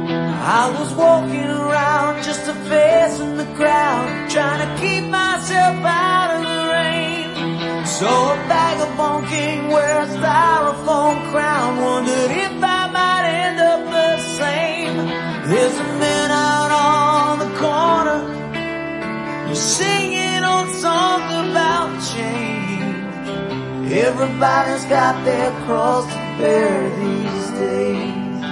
I was walking around just a face in the crowd, trying to keep myself out of the rain. Saw a vagabond king wear a styrofoam crown, wondered if I might end up the same. There's a man out on the corner who's singing old songs about change. Everybody's got their cross to bear these days.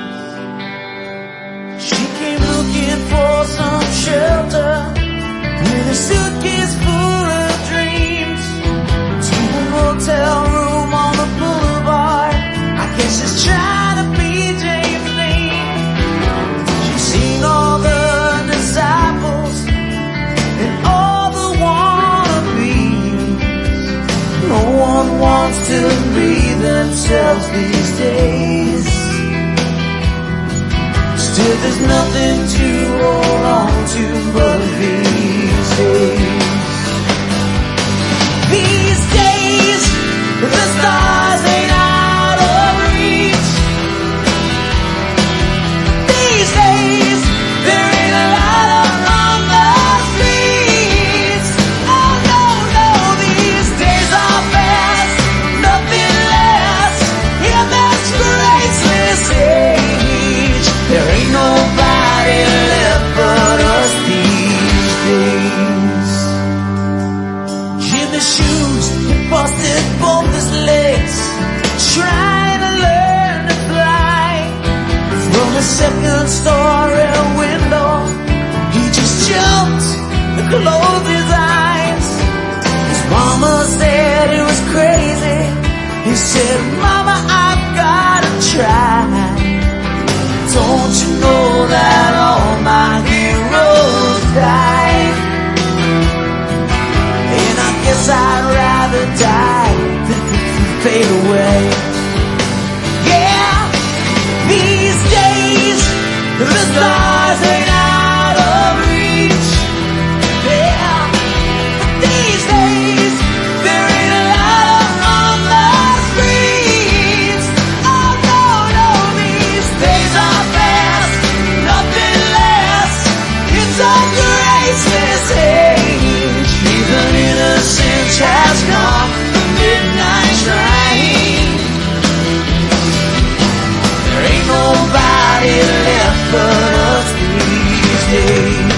She came looking for some shelter with a suitcase full of dreams, to a motel room on the boulevard. I guess she's trying to be James Dean. She's seen all the disciples and all the wannabes. No one wants to be themselves these days. Still there's nothing to hold on to but these days. These days, the stars ain't out of reach. These days, there ain't a light on the streets. Oh no, no, these days are fast, nothing lasts in this graceless age. There ain't nobody left but us these days. Jimmy shoes had busted both his legs, trying to learn to fly. From a second story window, he just jumped and closed his eyes. His mama said it was crazy. He said, Mama, I've gotta try. Don't you know that all my heroes died? And I guess I'd rather die than fade away. Yeah, these days, the stars ain't out of reach. Yeah, these days, there ain't a light on the streets. Oh no, no, these days are fast, nothing lasts. It's a graceless age. Even innocence has come the midnight train. There ain't nobody left but us these days.